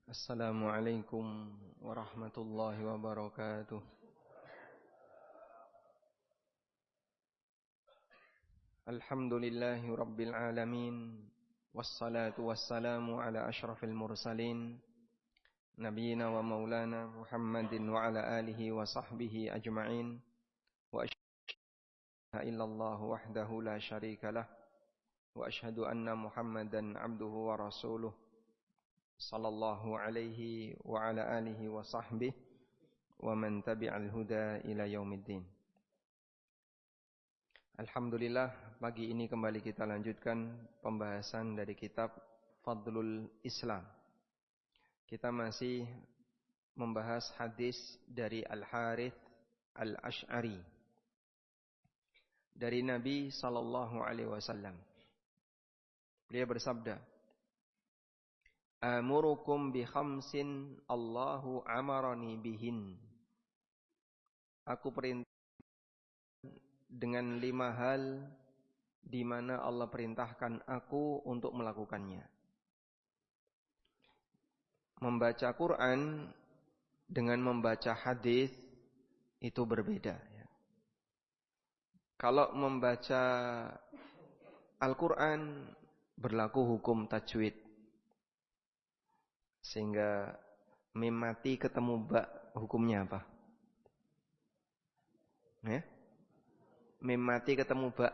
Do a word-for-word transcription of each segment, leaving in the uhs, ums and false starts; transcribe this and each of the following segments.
Assalamualaikum warahmatullahi wabarakatuh. Alhamdulillahi rabbil alamin. Wassalatu wassalamu ala ashrafil mursalin Nabiina wa maulana Muhammadin wa ala alihi wa sahbihi ajma'in. Wa ashhadu illallah wahdahu la syarika lah. Wa ashhadu anna Muhammadan abduhu wa rasuluh. Sallallahu alaihi wa ala alihi wa sahbihi wa man tabi'al huda ila yaumiddin. Alhamdulillah, pagi ini kembali kita lanjutkan pembahasan dari kitab Fadlul Islam. Kita masih membahas hadis dari Al-Harith Al-Ash'ari dari Nabi sallallahu alaihi wasallam. Beliau bersabda, "Amurukum bi khamsin Allahu amarani bihin." Aku perintah dengan lima hal di mana Allah perintahkan aku untuk melakukannya. Membaca Quran dengan membaca hadis itu berbeda. Kalau membaca Al-Quran berlaku hukum tajwid. Sehingga mim mati ketemu ba, hukumnya apa? Ya? Mim mati ketemu ba.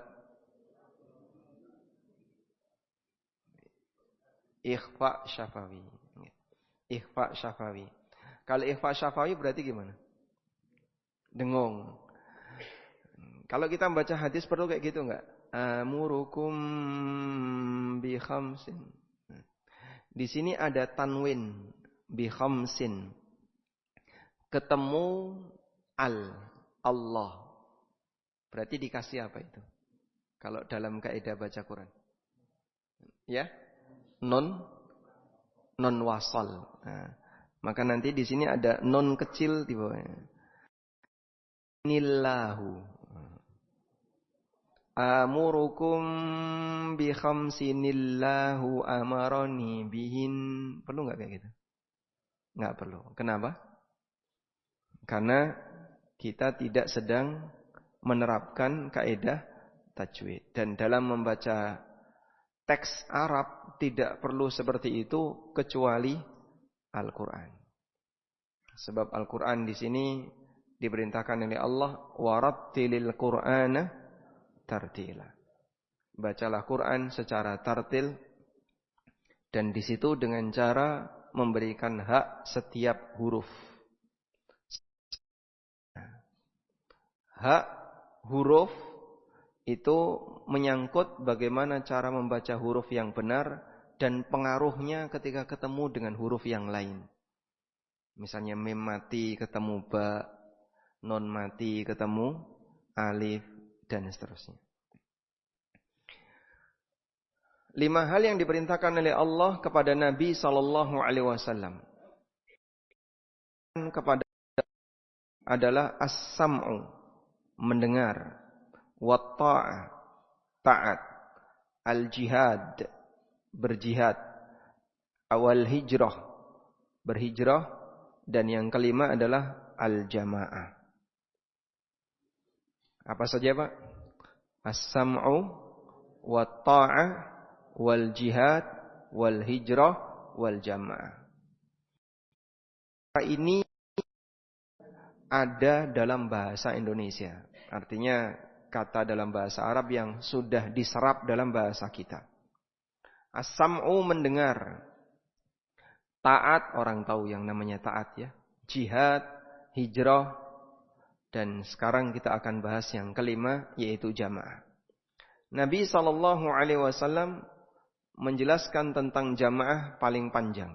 Ikhfa syafawi. Ikhfa syafawi. Kalau ikhfa syafawi berarti gimana? Dengung. Kalau kita membaca hadis perlu kayak gitu enggak? Amurukum bi khamsin. Di sini ada tanwin bi khamsin. Ketemu al Allah. Berarti dikasih apa itu? Kalau dalam kaidah baca Quran. Ya? Non non wasal. Nah, maka nanti di sini ada non kecil di bawahnya. Nillahu. Amurukum bi khamsinillahu amarani bihin. Perlu enggak kayak gitu? Enggak perlu. Kenapa? Karena kita tidak sedang menerapkan kaidah tajwid. Dan dalam membaca teks Arab tidak perlu seperti itu kecuali Al-Quran. Sebab Al-Quran di sini diperintahkan oleh Allah, warattilil Qur'ana tartila. Bacalah Quran secara tartil, dan di situ dengan cara memberikan hak setiap huruf. Hak huruf itu menyangkut bagaimana cara membaca huruf yang benar dan pengaruhnya ketika ketemu dengan huruf yang lain. Misalnya mim mati ketemu ba, non mati ketemu alif, dan seterusnya. Lima hal yang diperintahkan oleh Allah kepada Nabi sallallahu alaihi wasallam kepada adalah as-sam'u, mendengar, wa ta'ah, taat, al-jihad, berjihad, awal hijrah, berhijrah, dan yang kelima adalah al-jamaah. Apa saja Pak? As-sam'u wa ta'ah wal jihad wal hijrah wal jamaah. Ini ada dalam bahasa Indonesia. Artinya kata dalam bahasa Arab yang sudah diserap dalam bahasa kita. As-sam'u mendengar. Taat, orang tahu yang namanya taat ya. Jihad, hijrah, dan sekarang kita akan bahas yang kelima, yaitu jamaah. Nabi sallallahu alaihi wasallam menjelaskan tentang jamaah paling panjang.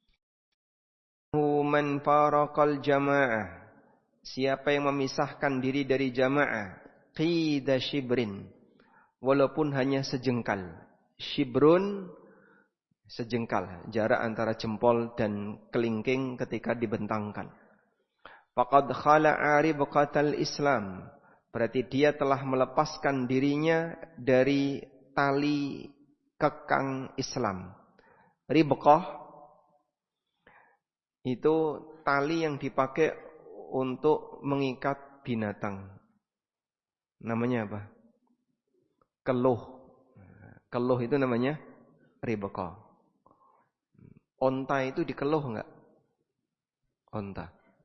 Man faraqal jamaah. Siapa yang memisahkan diri dari jamaah, qida shibrin, walaupun hanya sejengkal. Shibrun, sejengkal, jarak antara jempol dan kelingking ketika dibentangkan. Faqad khala'a ribqatal Islam. Berarti dia telah melepaskan dirinya dari tali kekang Islam. Ribqah itu tali yang dipakai untuk mengikat binatang. Namanya apa? Keluh. Keluh itu namanya ribaqah. Onta itu dikeluh enggak? Onta.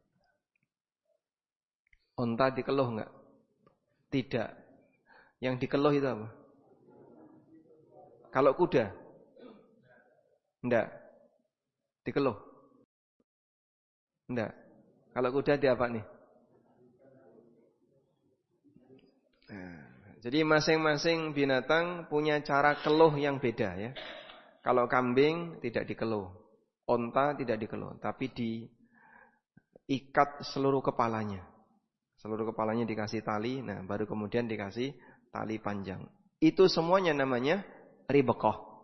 Onta dikeluh enggak? Tidak. Yang dikeluh itu apa? Kalau kuda? Enggak. Dikeluh? Enggak. Kalau kuda dia apa nih? Nah, jadi masing-masing binatang punya cara keluh yang beda ya. Kalau kambing tidak dikeluh, onta tidak dikeluh, tapi diikat seluruh kepalanya. Seluruh kepalanya dikasih tali, nah baru kemudian dikasih tali panjang. Itu semuanya namanya ribaqah.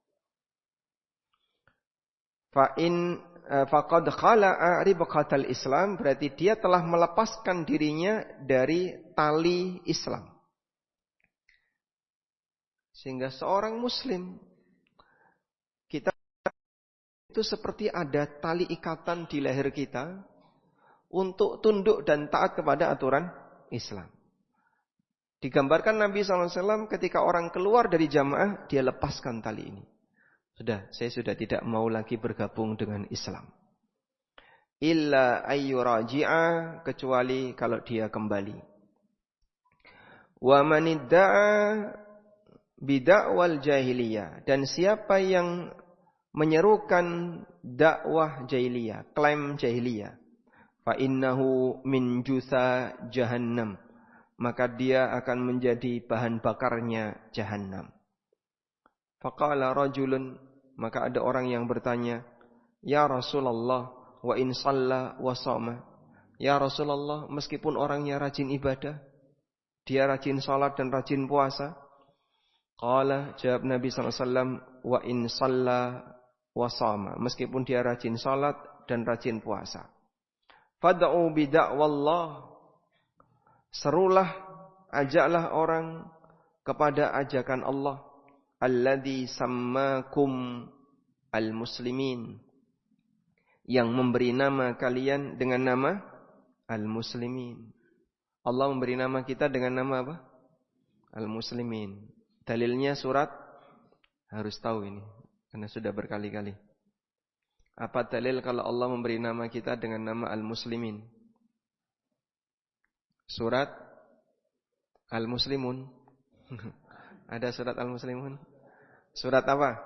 Fa in faqad khala'a ribqatal Islam, berarti dia telah melepaskan dirinya dari tali Islam. Sehingga seorang muslim, kita itu seperti ada tali ikatan di leher kita untuk tunduk dan taat kepada aturan Islam. Digambarkan Nabi shallallahu alaihi wasallam ketika orang keluar dari jamaah, dia lepaskan tali ini. Sudah, saya sudah tidak mau lagi bergabung dengan Islam. Illa ayyuraji'a, kecuali kalau dia kembali. Wa manidda'a bid'awal jahiliyah, dan siapa yang menyerukan dakwah jahiliyah, klaim jahiliyah, fa innahu min jutha jahannam, maka dia akan menjadi bahan bakarnya jahannam. Faqala rajulun, maka ada orang yang bertanya, ya Rasulullah, wa in shalla wa shama. Ya Rasulullah, meskipun orangnya rajin ibadah, dia rajin salat dan rajin puasa. Qala, jawab Nabi sallallahu alaihi wasallam, wa in shalla wa shama, meskipun dia rajin salat dan rajin puasa. Fad'u bi da'wallah, serulah, ajaklah orang kepada ajakan Allah. Alladzi sammakum al-muslimin, yang memberi nama kalian dengan nama al-muslimin. Allah memberi nama kita dengan nama apa? Al-muslimin. Dalilnya surat, harus tahu ini karena sudah berkali-kali. Apa dalil kalau Allah memberi nama kita dengan nama al-muslimin? Surat Al-Muslimun. Ada surat Al-Muslimun? Surat apa?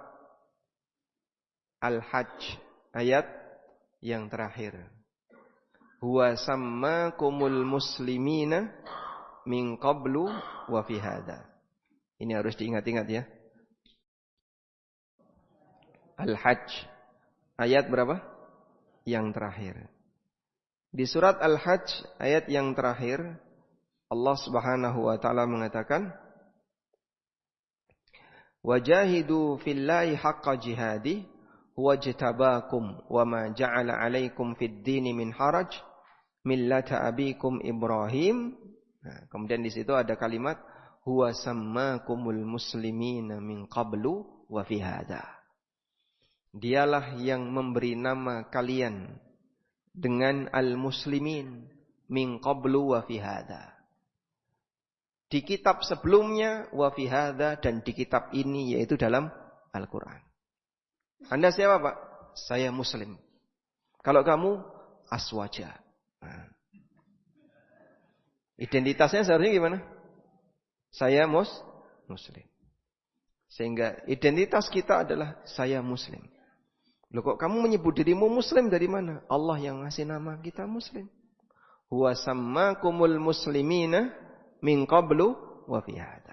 Al-Hajj, ayat yang terakhir. Huwa sammakumul muslimina min qablu wa fi hadha. Ini harus diingat-ingat ya. Al-Hajj, ayat berapa? Yang terakhir. Di surat Al-Hajj, ayat yang terakhir, Allah Subhanahu wa taala mengatakan, wajahidu fillahi haqqa jihadi huwa jtabakum wa ma ja'ala 'alaikum fid dini min haraj millata abikum Ibrahim. Nah, kemudian di situ ada kalimat huwa sammakumul muslimina min qablu wa fi hadha. Dialah yang memberi nama kalian dengan al-muslimin min qablu wa fi hadha. Di kitab sebelumnya, wa fi hadza, dan di kitab ini, yaitu dalam Al-Quran. Anda siapa Pak? Saya Muslim. Kalau kamu, aswaja. Nah. Identitasnya seharusnya gimana? Saya mus, Muslim. Sehingga identitas kita adalah saya Muslim. Loh kok kamu menyebut dirimu Muslim dari mana? Allah yang ngasih nama kita Muslim. Huwa sammakumul muslimina min qablu wa fi hadha.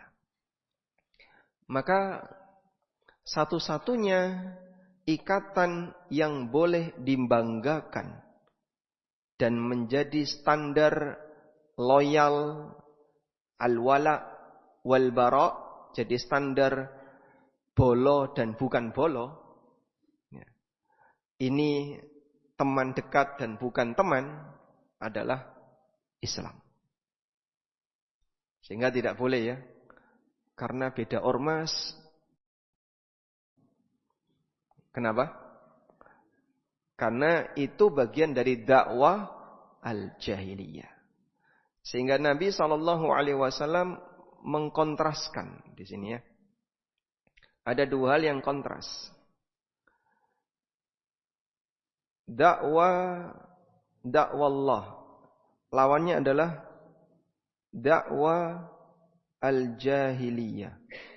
Maka satu-satunya ikatan yang boleh dibanggakan dan menjadi standar loyal al-wala wal bara, jadi standar bolo dan bukan bolo. Ini teman dekat dan bukan teman adalah Islam. Sehingga tidak boleh ya, karena beda ormas. Kenapa? Karena itu bagian dari dakwah al-jahiliyah. Sehingga Nabi shallallahu alaihi wasallam mengkontraskan di sini ya. Ada dua hal yang kontras. Dakwah dakwah Allah. Lawannya adalah dakwah al-jahiliyah.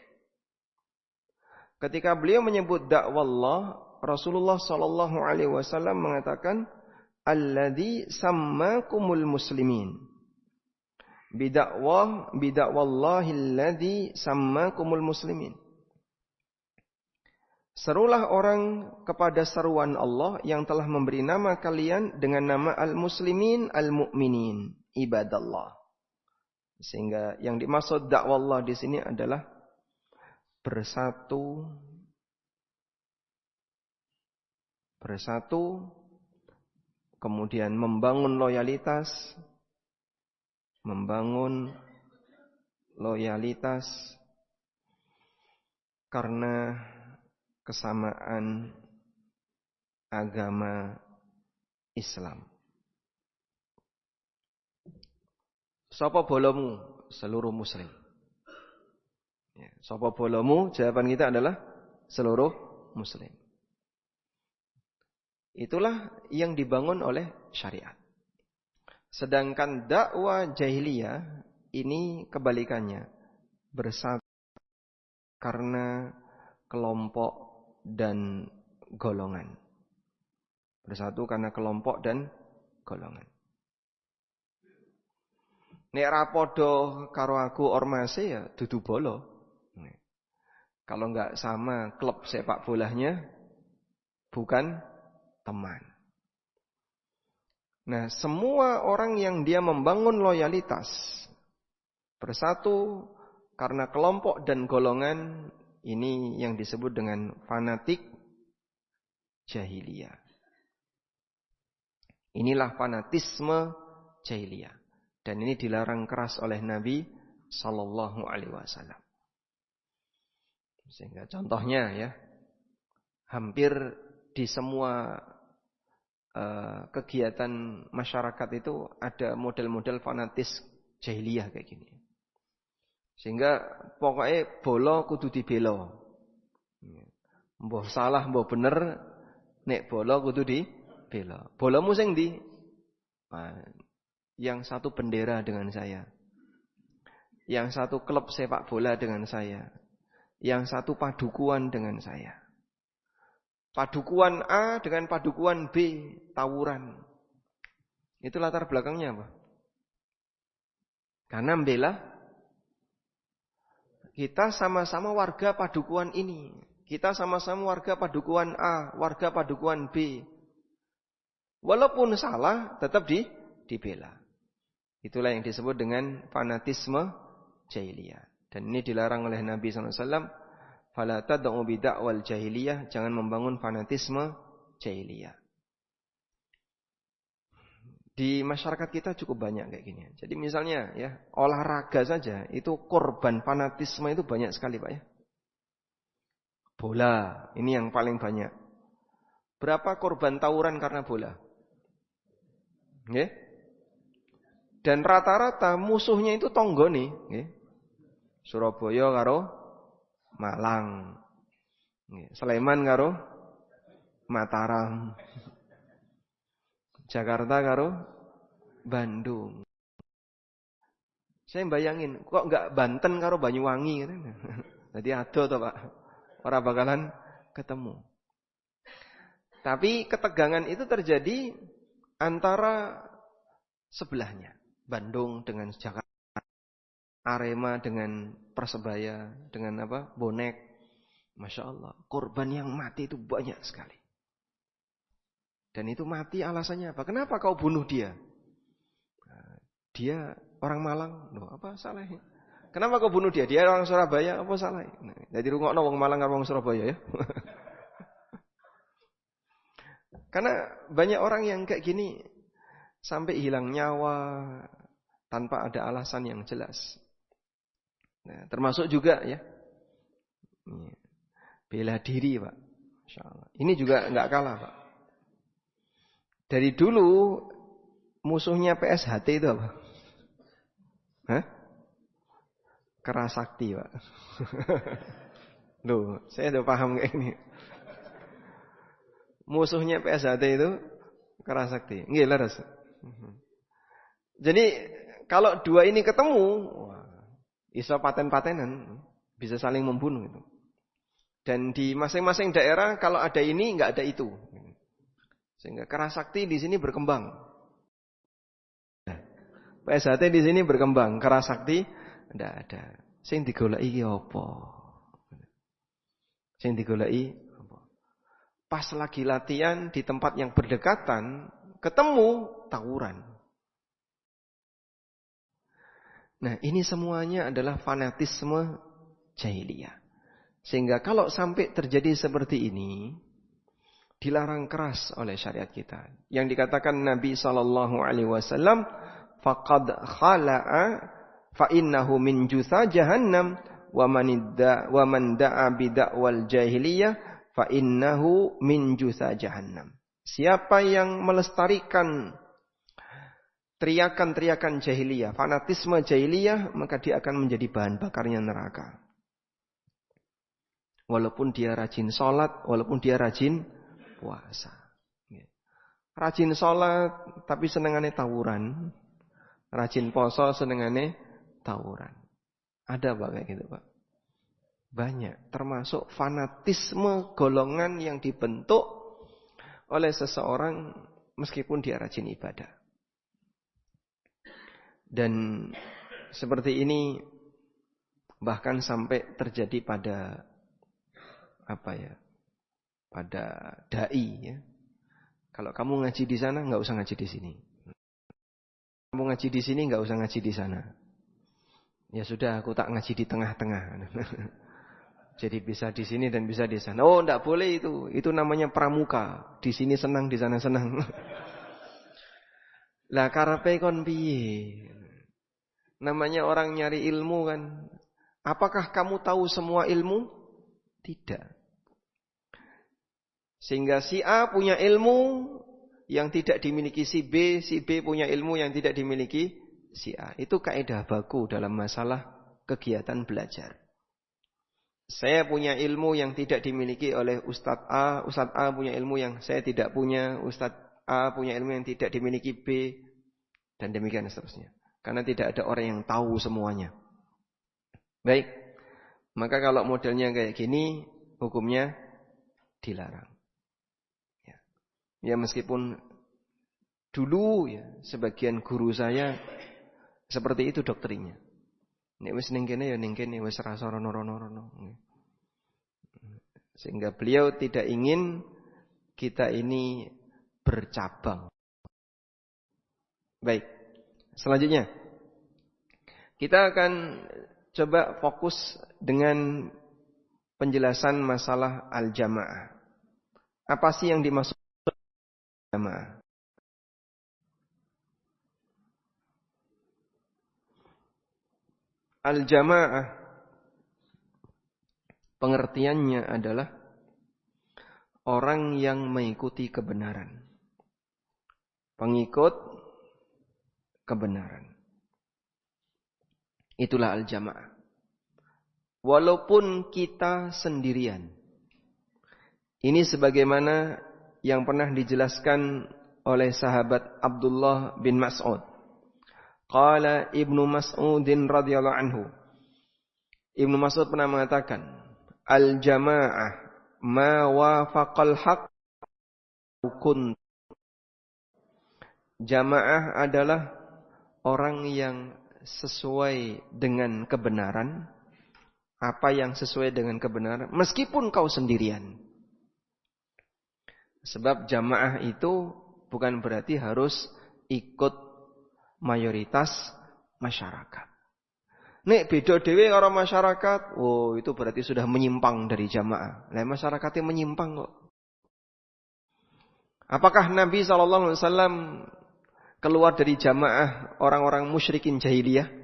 Ketika beliau menyebut dakwah Allah, Rasulullah sallallahu alaihi wasallam mengatakan, "Alladzi sammakumul muslimin." Bidakwah bidakwallahi alladzi sammakumul muslimin. Serulah orang kepada seruan Allah yang telah memberi nama kalian dengan nama al-muslimin al-mu'minin, ibadallah. Sehingga yang dimaksud dakwah Allah di sini adalah bersatu bersatu kemudian membangun loyalitas membangun loyalitas karena kesamaan agama Islam. Sapa bolomu? Seluruh muslim. Ya, sapa bolomu? Jawaban kita adalah seluruh muslim. Itulah yang dibangun oleh syariat. Sedangkan dakwah jahiliyah ini kebalikannya. Bersatu karena kelompok dan golongan. Bersatu karena kelompok dan golongan. Nek ra padha karo aku ormase ya dudu bolo. Kalau enggak sama klub sepak bolanya bukan teman. Nah, semua orang yang dia membangun loyalitas bersatu karena kelompok dan golongan, ini yang disebut dengan fanatik jahiliyah. Inilah fanatisme jahiliyah. Dan ini dilarang keras oleh Nabi sallallahu alaihi wasallam. Sehingga contohnya ya, hampir di semua uh, kegiatan masyarakat itu ada model-model fanatis jahiliyah kayak gini. Sehingga pokoknya bola kudu dibela. Mbah salah mbah bener, nek bola kudu dibela. Bolamu sing ndi? Nah, yang satu bendera dengan saya. Yang satu klub sepak bola dengan saya. Yang satu padukuan dengan saya. Padukuan A dengan padukuan B tawuran. Itu latar belakangnya apa? Karena membela kita sama-sama warga padukuan ini. Kita sama-sama warga padukuan A, warga padukuan B. Walaupun salah tetap di dibela. Itulah yang disebut dengan fanatisme jahiliyah. Dan ini dilarang oleh Nabi sallallahu alaihi wasallam. Fala tad'u bidakwal jahiliyah. Jangan membangun fanatisme jahiliyah. Di masyarakat kita cukup banyak kayak gini. Jadi misalnya ya, olahraga saja itu korban fanatisme itu banyak sekali Pak ya. Bola, ini yang paling banyak. Berapa korban tawuran karena bola? Nggih? Dan rata-rata musuhnya itu tonggone, nggih. Surabaya karo Malang. Nggih, Sleman karo Mataram. Jakarta karo Bandung. Saya bayangin, kok enggak Banten karo Banyuwangi gitu. Jadi ado to, Pak. Ora bakalan ketemu. Tapi ketegangan itu terjadi antara sebelahnya. Bandung dengan Jakarta, Arema dengan Persebaya, dengan apa? Bonek. Masya Allah, korban yang mati itu banyak sekali. Dan itu mati alasannya apa? Kenapa kau bunuh dia? Dia orang Malang, loh apa salahnya? Kenapa kau bunuh dia? Dia orang Surabaya, apa salahnya? Nah, jadi rungokno wong Malang karo wong Surabaya ya. Karena banyak orang yang kayak gini sampai hilang nyawa tanpa ada alasan yang jelas. Nah, termasuk juga ya bela diri Pak. Masya Allah. Ini juga nggak kalah Pak. Dari dulu musuhnya P S H T itu apa? Hah? Kerasakti, Pak. Loh, saya udah paham kayak ini. Musuhnya P S H T itu Kerasakti. Nggih, leres. Jadi kalau dua ini ketemu, wah, iso paten-patenan, bisa saling membunuh itu. Dan di masing-masing daerah kalau ada ini nggak ada itu. Sehingga Kerasakti di sini berkembang. P S H T di sini berkembang, Kerasakti ndak ada. Sing digoleki iki apa? Sing digoleki apa? Pas lagi latihan di tempat yang berdekatan, ketemu tawuran. Nah, ini semuanya adalah fanatisme jahiliyah. Sehingga kalau sampai terjadi seperti ini, dilarang keras oleh syariat kita. Yang dikatakan Nabi sallallahu alaihi wasallam, faqad khala'a fa innahu min jutha jahannam wa man idda wa man da'a bid'awal jahiliyah fa innahu min jutha jahannam. Siapa yang melestarikan teriakan-teriakan jahiliyah, fanatisme jahiliyah, maka dia akan menjadi bahan bakarnya neraka. Walaupun dia rajin sholat, walaupun dia rajin puasa. Rajin sholat, tapi senengannya tawuran. Rajin poso, senengannya tawuran. Ada Pak kayak gitu Pak? Banyak. Termasuk fanatisme golongan yang dibentuk oleh seseorang meskipun dia rajin ibadah. Dan seperti ini bahkan sampai terjadi pada apa ya? Pada dai ya. Kalau kamu ngaji di sana enggak usah ngaji di sini. Kamu ngaji di sini enggak usah ngaji di sana. Ya sudah, aku tak ngaji di tengah-tengah. Jadi bisa di sini dan bisa di sana. Oh, enggak boleh itu. Itu namanya pramuka. Di sini senang, di sana senang. Lah karepe kon piye? Namanya orang nyari ilmu kan. Apakah kamu tahu semua ilmu? Tidak. Sehingga si A punya ilmu yang tidak dimiliki si B, si B punya ilmu yang tidak dimiliki si A. Itu kaidah baku dalam masalah kegiatan belajar. Saya punya ilmu yang tidak dimiliki oleh Ustadz A, Ustadz A punya ilmu yang saya tidak punya, Ustadz A punya ilmu yang tidak dimiliki B, dan demikian seterusnya. Karena tidak ada orang yang tahu semuanya. Baik, maka kalau modelnya kayak gini, hukumnya dilarang. Ya, ya meskipun dulu ya sebagian guru saya seperti itu doktrinnya. Nek wis ning kene ya ning kene, wis rasa rono-rono. Sehingga beliau tidak ingin kita ini bercabang. Baik. Selanjutnya kita akan coba fokus dengan penjelasan masalah al-jamaah. Apa sih yang dimaksud jamaah? Al-jamaah pengertiannya adalah orang yang mengikuti kebenaran. Pengikut kebenaran. Itulah al-jamaah. Walaupun kita sendirian. Ini sebagaimana yang pernah dijelaskan oleh sahabat Abdullah bin Mas'ud. Qala Ibnu Mas'udin radhiyallahu anhu. Ibnu Mas'ud pernah mengatakan, al-jamaah ma wafaqal haqq kun. Jamaah adalah orang yang sesuai dengan kebenaran. Apa yang sesuai dengan kebenaran, meskipun kau sendirian. Sebab jamaah itu bukan berarti harus ikut mayoritas masyarakat. Nek beda dhewe karo masyarakat, oh itu berarti sudah menyimpang dari jamaah. Lah masyarakatnya menyimpang kok. Apakah Nabi sallallahu alaihi wasallam keluar dari jamaah orang-orang musyrikin jahiliyah?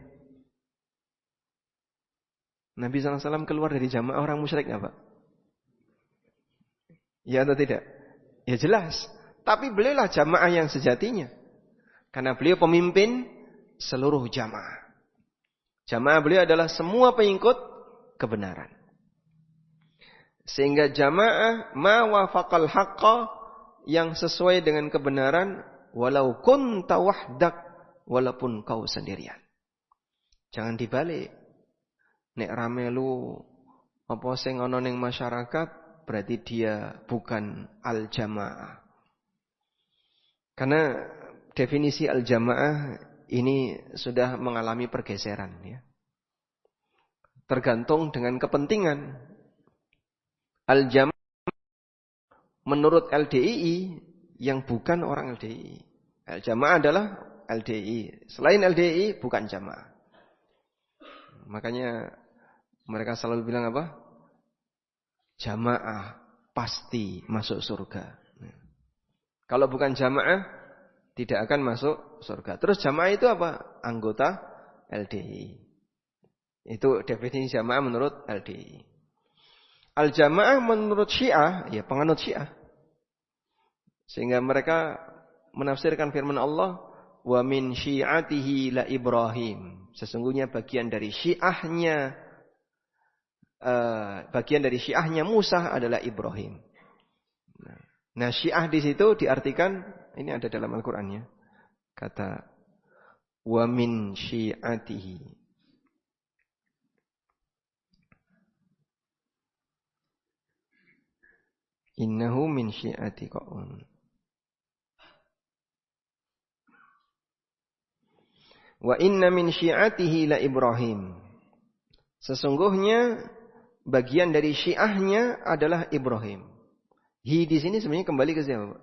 Nabi sallallahu alaihi wasallam keluar dari jamaah orang musyrik enggak, Pak? Ya atau tidak? Ya jelas. Tapi beliaulah jamaah yang sejatinya. Karena beliau pemimpin seluruh jamaah. Jamaah beliau adalah semua pengikut kebenaran. Sehingga jamaah ma wafaqal haqqa, yang sesuai dengan kebenaran, walau kunta wahdak, walaupun kau sendirian. Jangan dibalik. Nek rame lu apa sing ana ning masyarakat, berarti dia bukan al-jamaah. Karena definisi al-jamaah ini sudah mengalami pergeseran, ya. Tergantung dengan kepentingan. Al-jamaah menurut L D I I yang bukan orang L D I I. Al-jamaah adalah L D I I. Selain L D I I bukan jamaah. Makanya mereka selalu bilang apa? Jamaah pasti masuk surga. Kalau bukan jamaah, tidak akan masuk surga. Terus jamaah itu apa? Anggota L D I I. Itu definisi jamaah menurut L D I I. Al-jamaah menurut Syiah, ya penganut Syiah. Sehingga mereka menafsirkan firman Allah, wa min syi'atihi la Ibrahim. Sesungguhnya bagian dari Syiahnya, uh, bagian dari Syiahnya Musa adalah Ibrahim. Nah, Syiah di situ diartikan, ini ada dalam Al-Qur'annya. Kata wa min syi'atihi. Innahu min syi'ati qaum. Wa inna min syi'atihi la Ibrahim. Sesungguhnya bagian dari Syiahnya adalah Ibrahim. Hi di sini sebenarnya kembali ke siapa?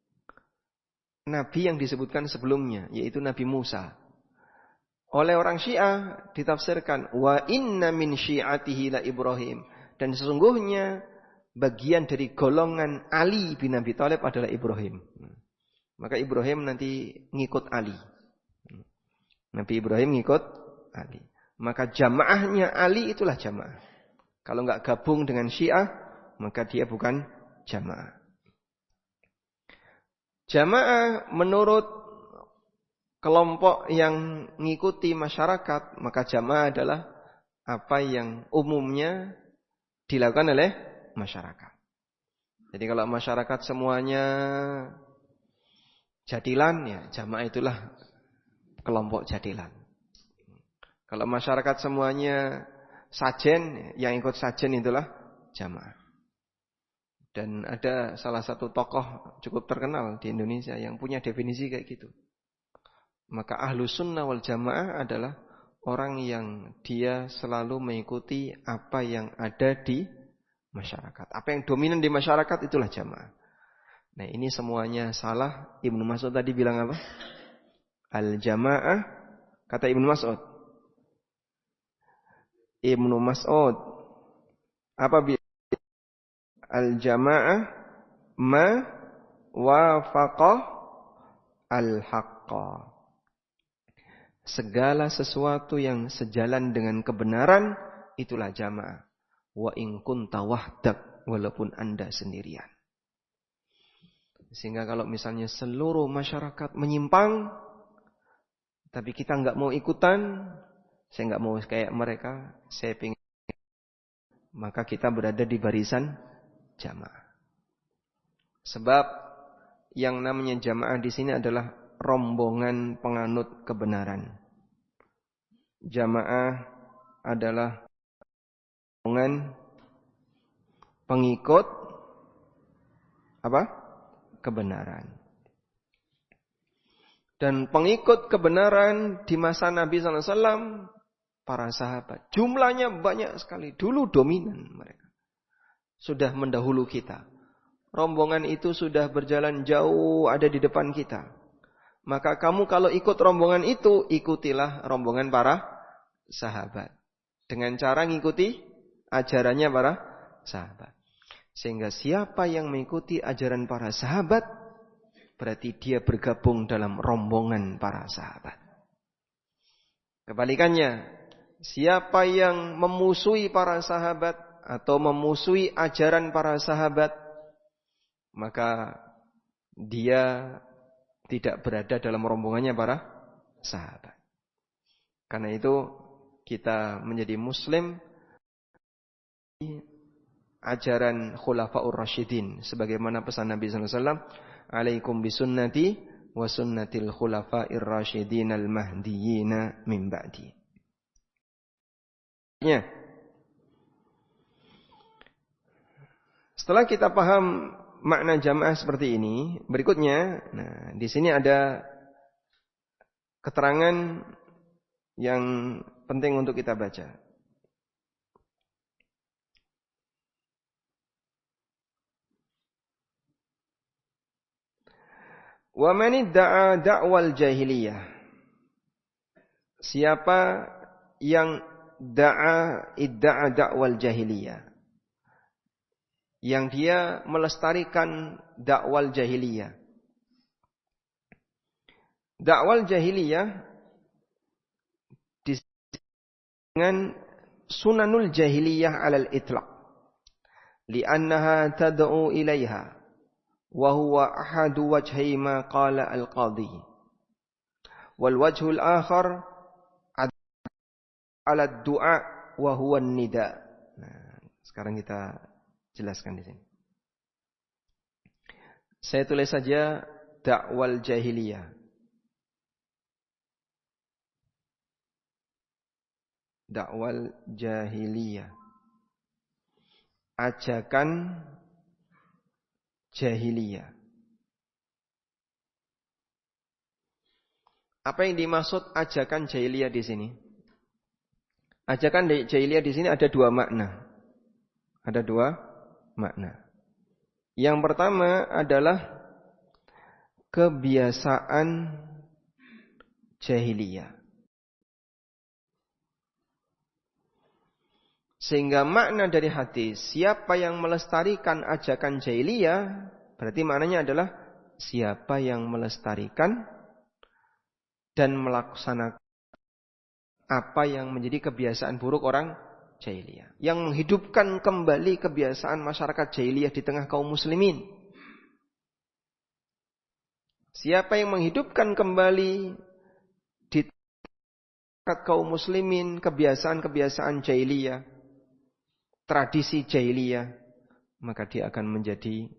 Nabi yang disebutkan sebelumnya, yaitu Nabi Musa. Oleh orang Syiah ditafsirkan wa inna min syi'atihi la Ibrahim, dan sesungguhnya bagian dari golongan Ali bin Abi Thalib adalah Ibrahim. Maka Ibrahim nanti ngikut Ali. Nabi Ibrahim ngikut Ali. Maka jamaahnya Ali itulah jamaah. Kalau enggak gabung dengan Syiah, maka dia bukan jamaah. Jamaah menurut kelompok yang ngikuti masyarakat, maka jamaah adalah apa yang umumnya dilakukan oleh masyarakat. Jadi kalau masyarakat semuanya jadilan, ya jamaah itulah kelompok jadilan. Kalau masyarakat semuanya sajen, yang ikut sajen itulah jamaah. Dan ada salah satu tokoh cukup terkenal di Indonesia yang punya definisi kayak gitu. Maka Ahlus Sunnah wal Jamaah adalah orang yang dia selalu mengikuti apa yang ada di masyarakat. Apa yang dominan di masyarakat itulah jamaah. Nah, ini semuanya salah. Ibnu Mas'ud tadi bilang apa? Al-jamaah, kata Ibnu Mas'ud. Ibnu Mas'ud apa bilang? Al-jamaah ma wafaqah al-haqqa. Segala sesuatu yang sejalan dengan kebenaran itulah jamaah. Wa in kunta wahdak, walaupun Anda sendirian. Sehingga kalau misalnya seluruh masyarakat menyimpang, tapi kita enggak mau ikutan, saya enggak mau kayak mereka, saya pengen, maka kita berada di barisan jamaah. Sebab yang namanya jamaah di sini adalah rombongan penganut kebenaran. Jamaah adalah rombongan pengikut apa? Kebenaran. Dan pengikut kebenaran di masa Nabi sallallahu alaihi wasallam, para sahabat, jumlahnya banyak sekali. Dulu dominan mereka. Sudah mendahulu kita. Rombongan itu sudah berjalan jauh ada di depan kita. Maka kamu kalau ikut rombongan itu, ikutilah rombongan para sahabat. Dengan cara ngikuti ajarannya para sahabat. Sehingga siapa yang mengikuti ajaran para sahabat, berarti dia bergabung dalam rombongan para sahabat. Kebalikannya, siapa yang memusuhi para sahabat atau memusuhi ajaran para sahabat, maka dia tidak berada dalam rombongannya para sahabat. Karena itu kita menjadi muslim ajaran khulafaur rasyidin sebagaimana pesan Nabi sallallahu alaihi wasallam, "Alaikum bisunnati wa sunnatil khulafair rasyidin al-mahdiyyin min ba'di." Ya. Setelah kita paham makna jamaah seperti ini, berikutnya, nah, di sini ada keterangan yang penting untuk kita baca. Wa man idda'a da'wal jahiliyah. Siapa yang da'a idda'a da'wal jahiliyah, yang dia melestarikan dakwal jahiliyah. Dakwal jahiliyah dengan sunanul jahiliyah alal itlaq, li'annaha tad'u ilaiha wa huwa ahadu wajhi ma qala al-qadhi, wal wajhul akhar ala ad-du'a wa huwa an-nida. Nah, sekarang kita jelaskan di sini. Saya tulis saja dakwal jahiliyah. Dakwal jahiliyah. Ajakan jahiliyah. Apa yang dimaksud ajakan jahiliyah di sini? Ajakan jahiliyah di sini ada dua makna. Ada dua makna. Yang pertama adalah kebiasaan jahiliyah. Sehingga makna dari hadis, siapa yang melestarikan ajakan jahiliyah, berarti maknanya adalah siapa yang melestarikan dan melaksanakan apa yang menjadi kebiasaan buruk orang jahiliyah, yang menghidupkan kembali kebiasaan masyarakat jahiliyah di tengah kaum muslimin. Siapa yang menghidupkan kembali di tengah kaum muslimin kebiasaan-kebiasaan jahiliyah, tradisi jahiliyah, maka dia akan menjadi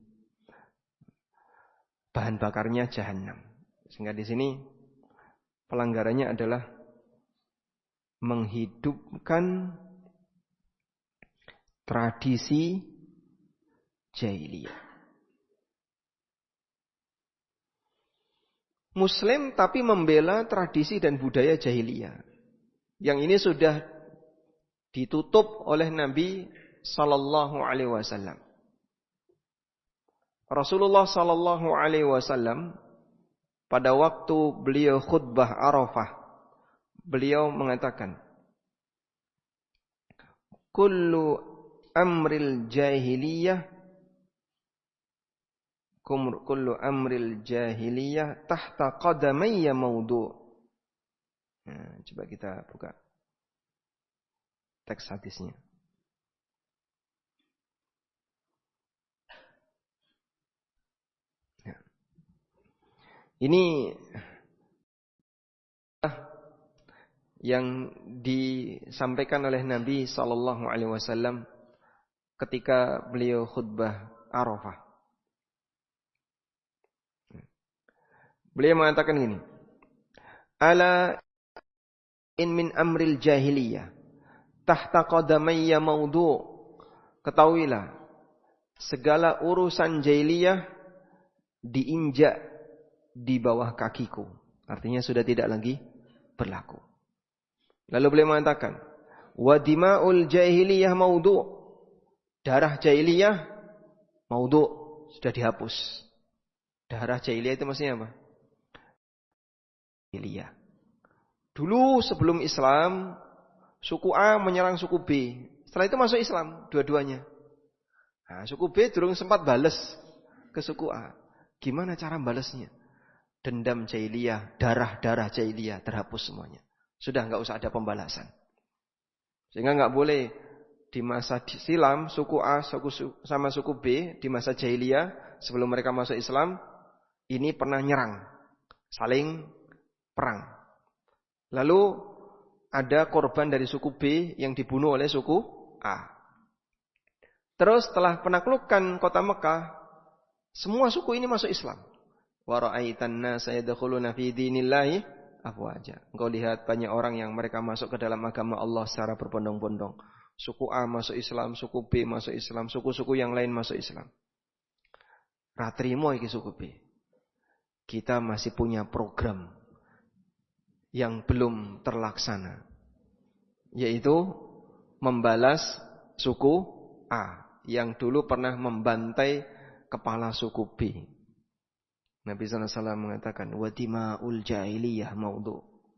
bahan bakarnya jahanam. Sehingga di sini pelanggarannya adalah menghidupkan tradisi jahiliyah. Muslim tapi membela tradisi dan budaya jahiliyah. Yang ini sudah ditutup oleh Nabi sallallahu alaihi wasallam. Rasulullah sallallahu alaihi wasallam pada waktu beliau khutbah Arafah, beliau mengatakan, "Kullu amril jahiliyah kullu amril jahiliyah tahta qadamayya mawdu'." Nah, coba kita buka teks hadisnya. Ya. Ini yang disampaikan oleh Nabi sallallahu alaihi wasallam ketika beliau khutbah Arafah. Beliau mengatakan gini, "Ala in min amril jahiliyah tahta qadamayya mawdu'." Ketahuilah, segala urusan jahiliyah diinjak di bawah kakiku. Artinya sudah tidak lagi berlaku. Lalu beliau mengatakan, "Wa dima'ul jahiliyah mawdu'." Darah jahiliyah mawdu', sudah dihapus. Darah jahiliyah itu maksudnya apa? Jahiliyah. Dulu sebelum Islam, suku A menyerang suku B. Setelah itu masuk Islam, dua-duanya. Nah, suku B durung sempat balas ke suku A. Gimana cara balasnya? Dendam jahiliyah, darah-darah jahiliyah terhapus semuanya. Sudah enggak usah ada pembalasan. Sehingga enggak boleh di masa silam suku A suku, sama suku B di masa jahiliyah sebelum mereka masuk Islam ini pernah nyerang, saling perang. Lalu ada korban dari suku B yang dibunuh oleh suku A. Terus setelah penaklukan kota Mekah, semua suku ini masuk Islam. Wa ra'aitan nasa yadkhuluna fi dinillahi afwaja. Engkau lihat banyak orang yang mereka masuk ke dalam agama Allah secara berbondong-bondong. Suku A masuk Islam, suku B masuk Islam, suku-suku yang lain masuk Islam. Ratrimo iki suku B. Kita masih punya program yang belum terlaksana, yaitu membalas suku A yang dulu pernah membantai kepala suku B. Nabi sallallahu alaihi wasallam mengatakan, "Wadima'ul jahiliyah maudhu."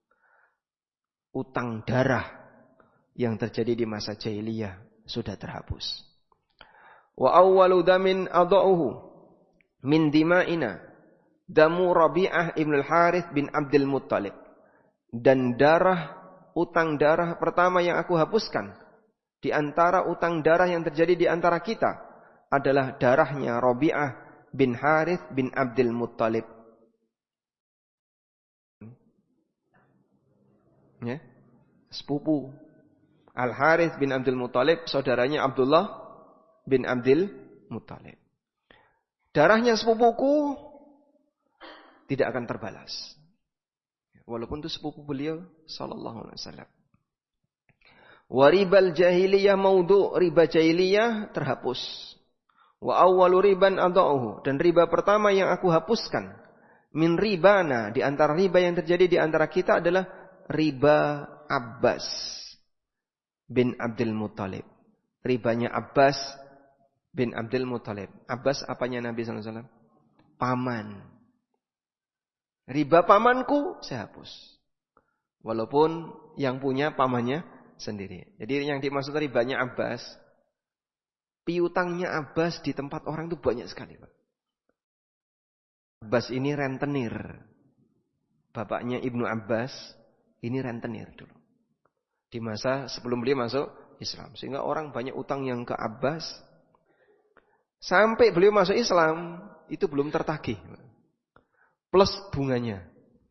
Utang darah yang terjadi di masa jahiliyah sudah terhapus. Wa awwalu damin adauhu min dima'ina damu Rabi'ah ibn al-Harith bin Abdul Muttalib. Dan darah, utang darah pertama yang aku hapuskan di antara utang darah yang terjadi di antara kita adalah darahnya Rabi'ah bin Harith bin Abdul Muttalib. Ya, sepupu. Al-Harith bin Abdul Muttalib, saudaranya Abdullah bin Abdul Muttalib. Darahnya sepupuku tidak akan terbalas. Walaupun itu sepupu beliau sallallahu alaihi wasallam. Waribal jahiliyah maudhu, riba jahiliyah terhapus. Wa awwalu riban adauhu, dan riba pertama yang aku hapuskan min ribana, di antara riba yang terjadi di antara kita adalah riba Abbas bin Abdul Muttalib. Ribanya Abbas bin Abdul Muttalib. Abbas apanya Nabi sallallahu alaihi wasallam? Paman. Riba pamanku saya hapus. Walaupun yang punya pamannya sendiri. Jadi yang dimaksud ribanya Abbas, piutangnya Abbas di tempat orang itu banyak sekali, Pak. Abbas ini rentenir. Bapaknya Ibnu Abbas ini rentenir dulu. Di masa sebelum beliau masuk Islam. Sehingga orang banyak utang yang ke Abbas. Sampai beliau masuk Islam, itu belum tertagih. Plus bunganya.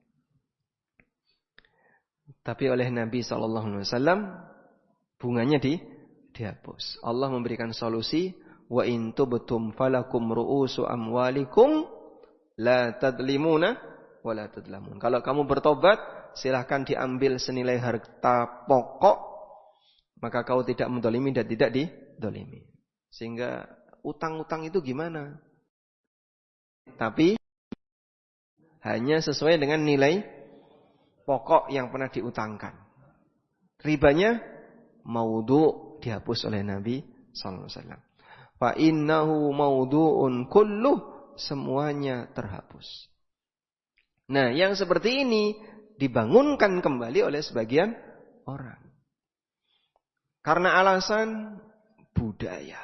Tapi oleh Nabi shallallahu alaihi wasallam, bunganya di dihapus. Allah memberikan solusi, wa in tubtum falakum ru'usu amwalikum la tadlimuna wa la tadlamun. Kalau kamu bertobat, silahkan diambil senilai harta pokok, maka kau tidak mendolimi dan tidak didolimi. Sehingga utang-utang itu gimana? Tapi hanya sesuai dengan nilai pokok yang pernah diutangkan. Ribanya maudhu, dihapus oleh Nabi sallallahu alaihi wasallam. Fa innahu maudhu'un kulluh, semuanya terhapus. Nah, yang seperti ini dibangunkan kembali oleh sebagian orang. Karena alasan budaya.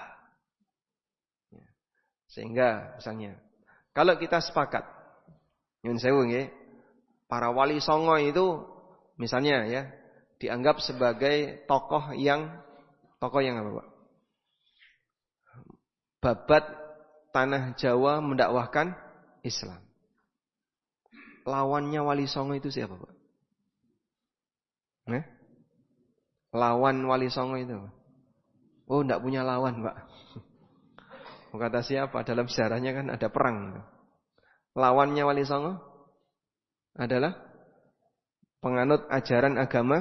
Sehingga misalnya, kalau kita sepakat, nyun sewu nggih, para wali songo itu misalnya ya, dianggap sebagai tokoh yang tokoh yang apa, Pak? Babat tanah Jawa mendakwahkan Islam. Lawannya wali songo itu siapa, Pak? Nah? Lawan wali songo itu. Oh, enggak punya lawan, Pak. Kata siapa? Dalam sejarahnya kan ada perang. Lawannya wali songo adalah penganut ajaran agama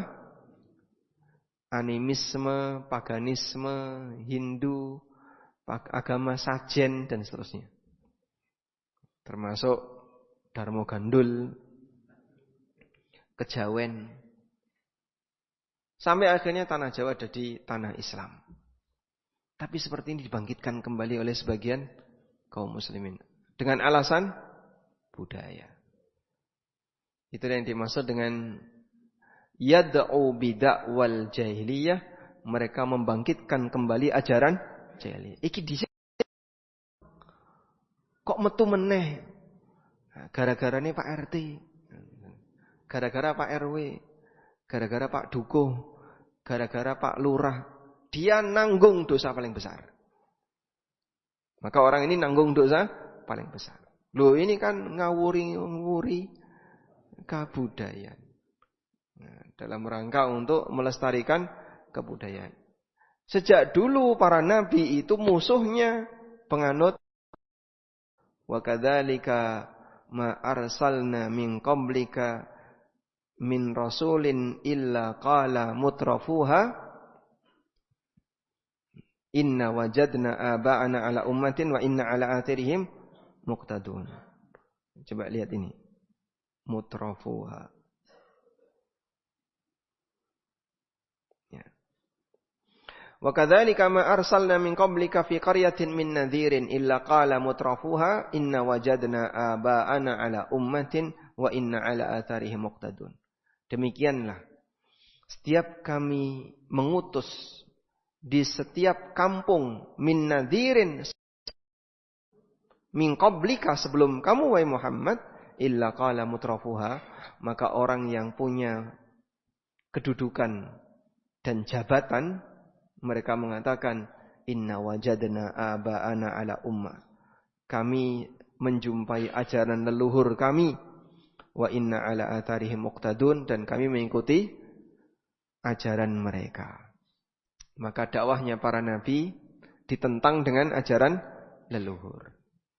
animisme, paganisme, Hindu, agama sajen dan seterusnya. Termasuk Darmo Gandul, Kejawen. Sampai akhirnya tanah Jawa jadi tanah Islam. Tapi seperti ini dibangkitkan kembali oleh sebagian kaum muslimin dengan alasan budaya. Itu yang dimaksud dengan yad'u bid'awal jahiliyah, mereka membangkitkan kembali ajaran jahiliyah. Iki dhisik kok metu meneh. Gara-garane Pak R T. Gara-gara Pak R W. Gara-gara Pak Dukuh. Gara-gara Pak Lurah. Dia nanggung dosa paling besar. Maka orang ini nanggung dosa paling besar. Loh ini kan ngawuri-ngawuri kebudayaan. Nah, dalam rangka untuk melestarikan kebudayaan. Sejak dulu para nabi itu musuhnya penganut wa kadzalika ma arsalna min qablika min rasulin illa qala mutrafuha inna wajadna aba'ana ala ummatin wa inna ala athirihim muqtadun. Coba lihat ini. Mutrafuha. Ya. Wa kadzalika ma arsalna min qablika fi qaryatin min nadhirin illa qala mutrafuha inna wajadna aba'ana ala ummatin wa inna ala atharihim muqtadun. Demikianlah setiap kami mengutus di setiap kampung min nadhirin min qablika sebelum kamu wahai Muhammad illa qala mutrafuha, maka orang yang punya kedudukan dan jabatan mereka mengatakan inna wajadna aba'ana ala umma, kami menjumpai ajaran leluhur kami, wa inna ala atharihim muqtadun, dan kami mengikuti ajaran mereka. Maka dakwahnya para nabi ditentang dengan ajaran leluhur.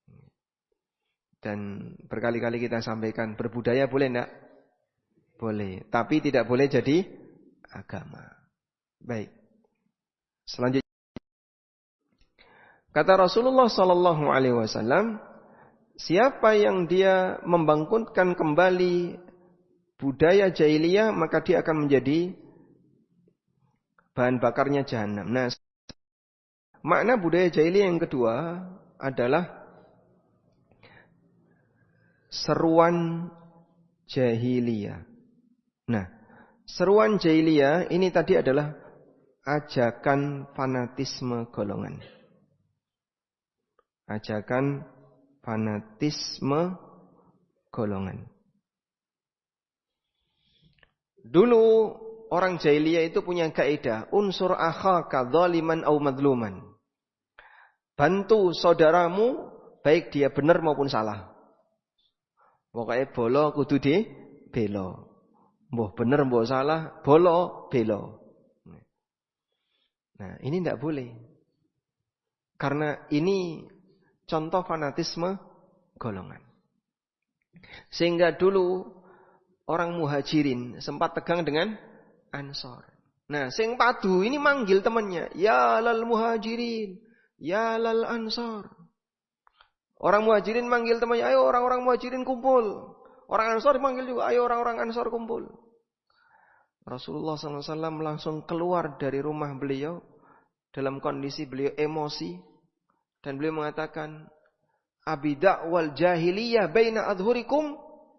Dan berkali-kali kita sampaikan, berbudaya boleh enggak? Boleh, tapi tidak boleh jadi agama. Baik. Selanjutnya kata Rasulullah sallallahu alaihi wasallam, siapa yang dia membangkitkan kembali budaya jahiliyah, maka dia akan menjadi bahan bakarnya jahanam. Nah, makna budaya jahiliyah yang kedua adalah seruan jahiliyah. Nah, seruan jahiliyah ini tadi adalah ajakan fanatisme golongan. Ajakan fanatisme golongan. Dulu orang jahiliyah itu punya kaidah, unsur akhaka dzaliman au madluman. Bantu saudaramu baik dia benar maupun salah. Pokoknya bolo kudu di belo. Mbah bener mbah salah, bolo belo. Nah, ini tidak boleh. Karena ini contoh fanatisme golongan. Sehingga dulu orang muhajirin sempat tegang dengan ansor. Nah, sing padu ini manggil temannya, ya lal muhajirin, ya lal ansor. Orang muhajirin manggil temannya, ayo orang-orang muhajirin kumpul. Orang ansor manggil juga, ayo orang-orang ansor kumpul. Rasulullah shallallahu alaihi wasallam langsung keluar dari rumah beliau dalam kondisi beliau emosi dan beliau mengatakan, abidak wal jahiliyah baina adhurikum.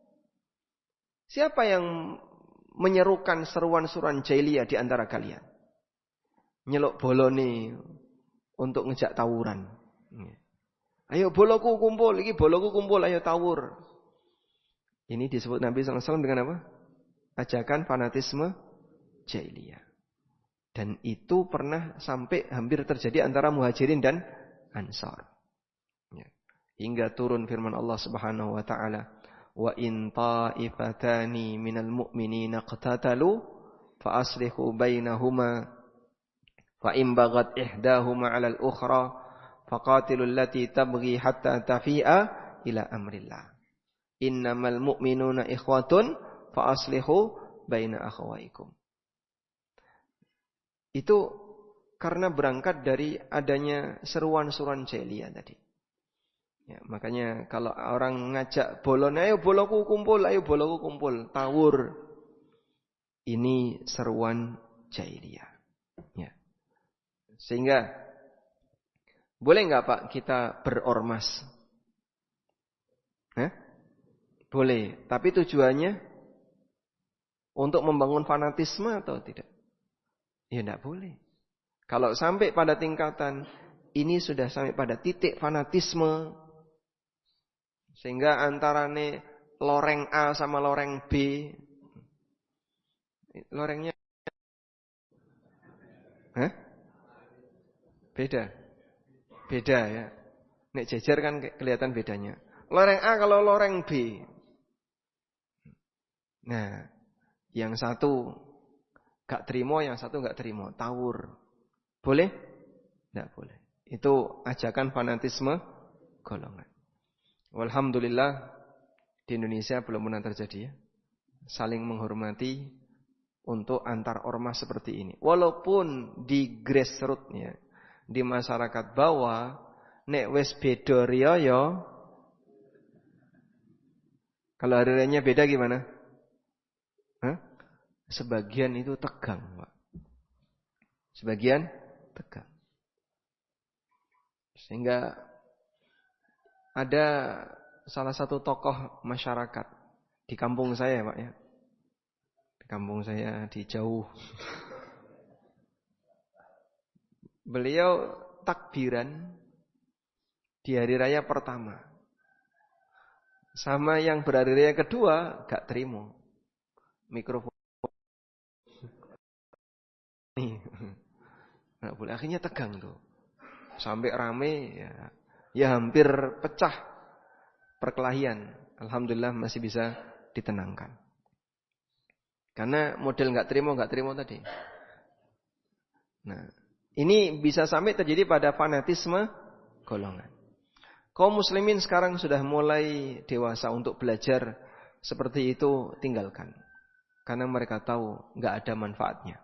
Siapa yang menyerukan seruan-seruan jahiliyah di antara kalian? Nyeluk bolone untuk ngejak tawuran. Ayo boloku kumpul, iki boloku kumpul, ayo tawur. Ini disebut Nabi shallallahu alaihi wasallam dengan apa? Ajakan fanatisme jahiliyah. Dan itu pernah sampai hampir terjadi antara muhajirin dan ansar. Ya. Hingga turun firman Allah Subhanahu wa taala, "Wa in ta'ifatani minal mu'minina qatatalu fa aslihu bainahuma fa in baghat ihdahuma 'alal ukhra faqatilul lati tabghi hatta tafi'a ila amrillah. Innamal mu'minuna ikhwatun fa aslihu baina akhawaikum." Itu karena berangkat dari adanya seruan-seruan jahiliyah tadi. Ya, makanya kalau orang ngajak bolon, ayo boloku kumpul, ayo boloku kumpul, tawur. Ini seruan jahiliyah. Ya. Sehingga boleh nggak Pak kita berormas? Hah? Boleh, tapi tujuannya untuk membangun fanatisme atau tidak? Ya tidak boleh. Kalau sampai pada tingkatan ini sudah sampai pada titik fanatisme, sehingga antarane loreng A sama loreng B, lorengnya, hah? Beda, beda ya. Nek jejer kan kelihatan bedanya. Loreng A kalau loreng B. Nah, yang satu gak terima, yang satu gak terima. Tawur. Boleh? Tidak boleh. Itu ajakan fanatisme golongan. Walhamdulillah di Indonesia belum pernah terjadi ya. Saling menghormati untuk antar ormas seperti ini. Walaupun di grassroots-nya, di masyarakat bawah, nek wis beda riyo, kalau hari rayanya beda gimana? Hah? Sebagian itu tegang, Pak. Sebagian tegang. Sehingga ada salah satu tokoh masyarakat di kampung saya, Pak ya. Di kampung saya di jauh. Beliau takbiran di hari raya pertama. Sama yang berhari raya kedua gak terima. Mikrofon nih. Nah, boleh akhirnya tegang tuh. Sampai rame ya, ya hampir pecah perkelahian. Alhamdulillah masih bisa ditenangkan. Karena model gak terima gak terima tadi. Nah, ini bisa sampai terjadi pada fanatisme golongan. Kaum muslimin sekarang sudah mulai dewasa untuk belajar seperti itu, tinggalkan. Karena mereka tahu gak ada manfaatnya.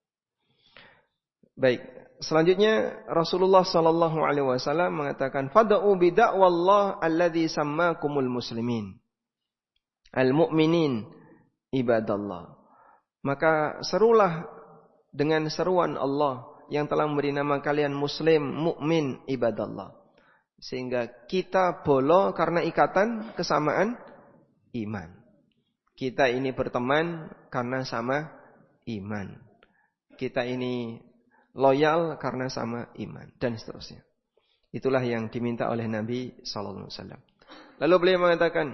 Baik, selanjutnya Rasulullah sallallahu alaihi wasallam mengatakan fad'u bi da'wallah alladzi sammakumul muslimin. Al-mu'minin ibadallah. Maka serulah dengan seruan Allah yang telah memberi nama kalian muslim, mukmin, ibadallah. Sehingga kita bolo karena ikatan kesamaan iman. Kita ini berteman karena sama iman. Kita ini loyal karena sama iman dan seterusnya. Itulah yang diminta oleh Nabi sallallahu alaihi wasallam. Lalu beliau mengatakan,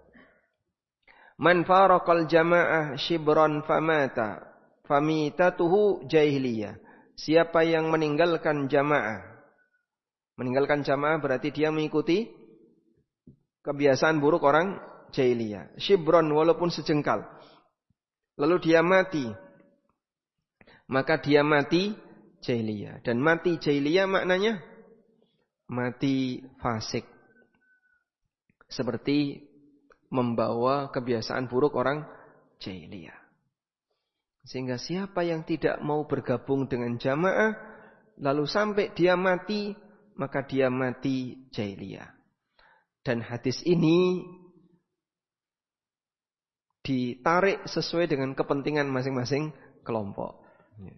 "Man faraqal jamaah shibran famata, famitatuhu jahiliyah." Siapa yang meninggalkan jamaah. Meninggalkan jamaah berarti dia mengikuti kebiasaan buruk orang jahiliyah. Shibron walaupun sejengkal. Lalu dia mati. Maka dia mati jahiliyah. Dan mati jahiliyah maknanya mati fasik. Seperti membawa kebiasaan buruk orang jahiliyah. Sehingga siapa yang tidak mau bergabung dengan jamaah, lalu sampai dia mati, maka dia mati jahiliyah. Dan hadis ini ditarik sesuai dengan kepentingan masing-masing kelompok.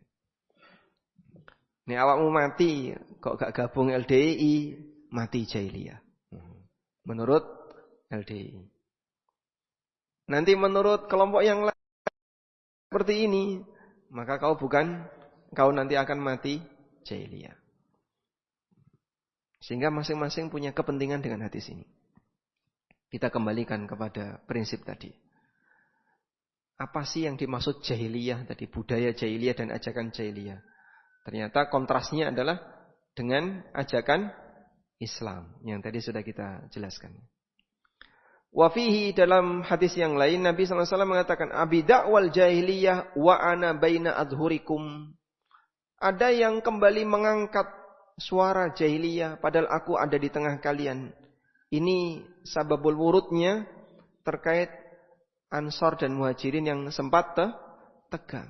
Ini awakmu mati, kok gak gabung L D I, mati jahiliyah. Menurut L D I. Nanti menurut kelompok yang lain seperti ini, maka kau bukan, kau nanti akan mati jahiliyah. Sehingga masing-masing punya kepentingan dengan hadis ini. Kita kembalikan kepada prinsip tadi. Apa sih yang dimaksud jahiliyah tadi? Budaya jahiliyah dan ajakan jahiliyah. Ternyata kontrasnya adalah dengan ajakan Islam. Yang tadi sudah kita jelaskan. Wafihi dalam hadis yang lain Nabi sallallahu alaihi wasallam mengatakan abida'wal jahiliyah wa ana baina adhurikum. Ada yang kembali mengangkat suara jahiliyah padahal aku ada di tengah kalian. Ini sababul wurudnya terkait Ansor dan Muhajirin yang sempat te- tegang.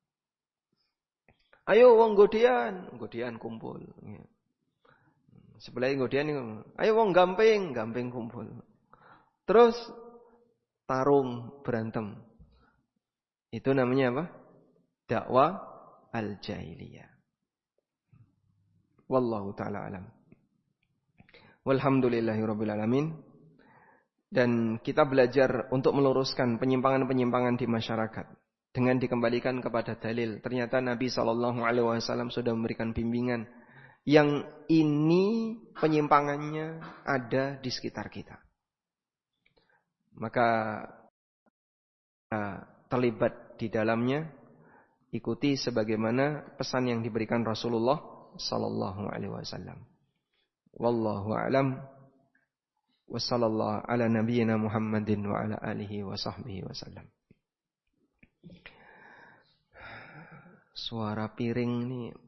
Ayo wong godian, godian kumpul. Sebelah godian itu, ayo wong gamping, gamping kumpul. Terus tarung berantem. Itu namanya apa? Dakwah al-jahiliyah. Wallahu ta'ala alam. Walhamdulillahirabbil alamin. Dan kita belajar untuk meluruskan penyimpangan-penyimpangan di masyarakat dengan dikembalikan kepada dalil. Ternyata Nabi sallallahu alaihi wasallam sudah memberikan bimbingan yang ini penyimpangannya ada di sekitar kita. Maka terlibat di dalamnya, ikuti sebagaimana pesan yang diberikan Rasulullah sallallahu alaihi wasallam. Wallahu a'lam Wassallallahu ala nabiyyina Muhammadin wa ala alihi wa sahbihi wasallam. Suara piring nih